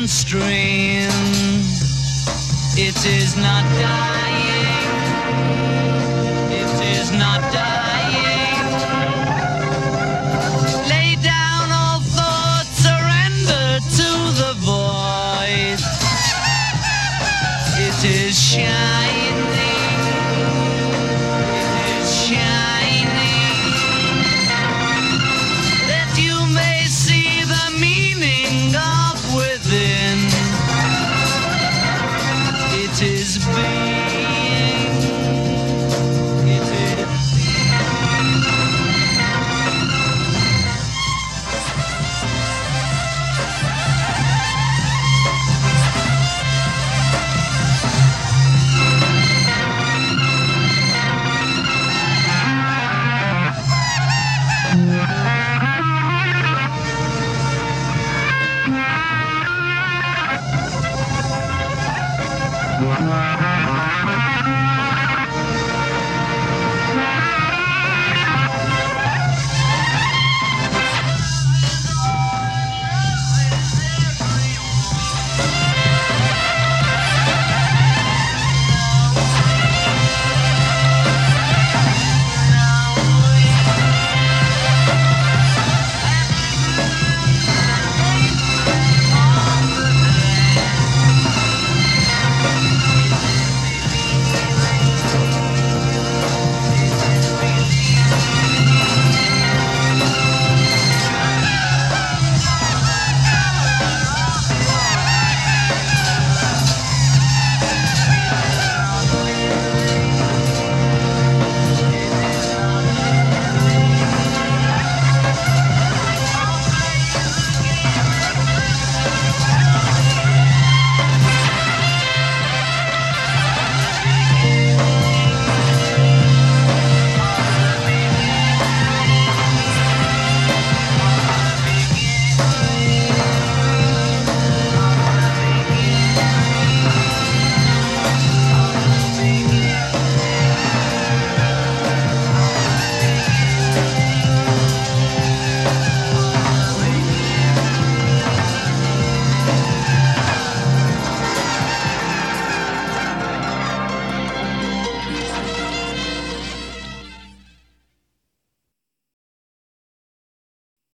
and strain. It is not dying. It is not dying. Lay down all thoughts, surrender to the void. It is shining. It is shining. That you may see the meaning of within. It is being. It is Wow.